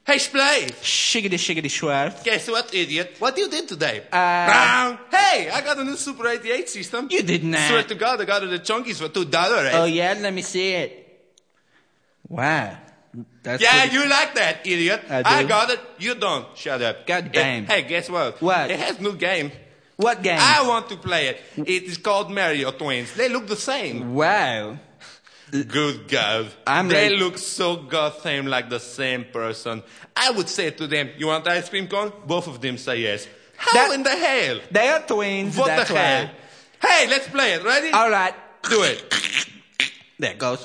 Hey, Splay! Shiggity Schwartz. Guess what, idiot? What you did today? Hey, I got a new Super 88 system. You did not. Swear to God, I got it at Chunky's for $2, right? Oh, yeah? Let me see it. Wow. That's yeah, pretty... you like that, idiot. I do. got it. You don't. Shut up. God damn. Hey, guess what? What? It has new game. What game? I want to play it. It is called Mario Twins. They look the same. Wow. Good God. They look so goddamn like the same person. I would say to them, you want ice cream cone? Both of them say yes. How in the hell? They are twins. What that's the hell? why. Hey, let's play it. Ready? All right. Do it. There it goes.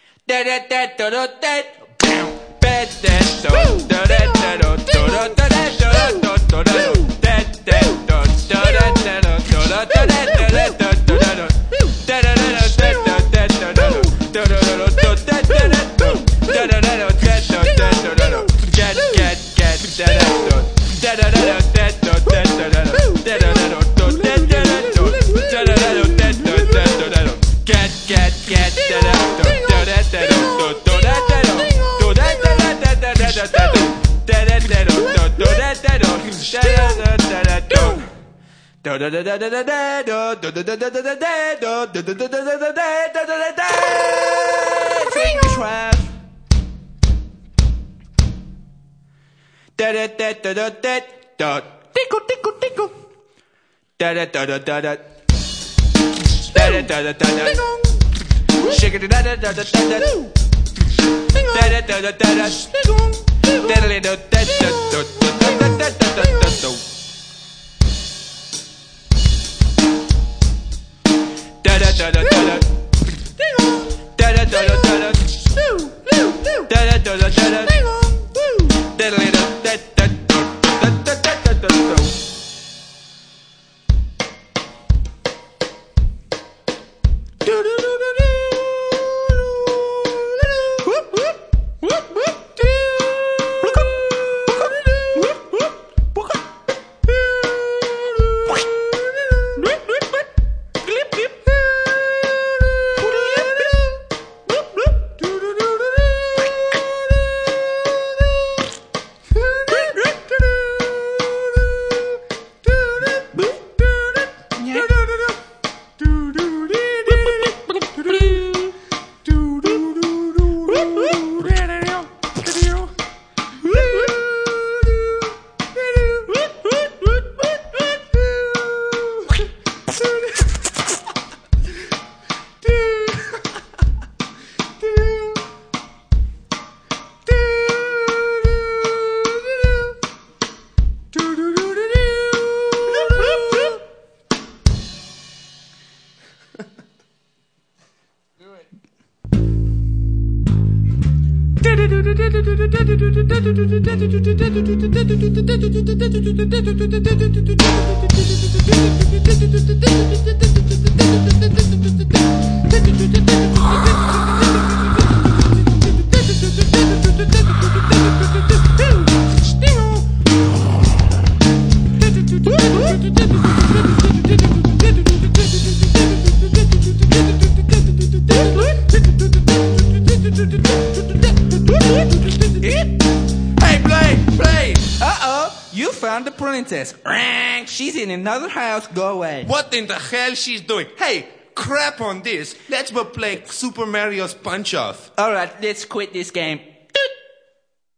She's in another house. Go away. What in the hell she's doing? Hey, crap on this. Let's go play Super Mario's Punch-Off. All right, let's quit this game.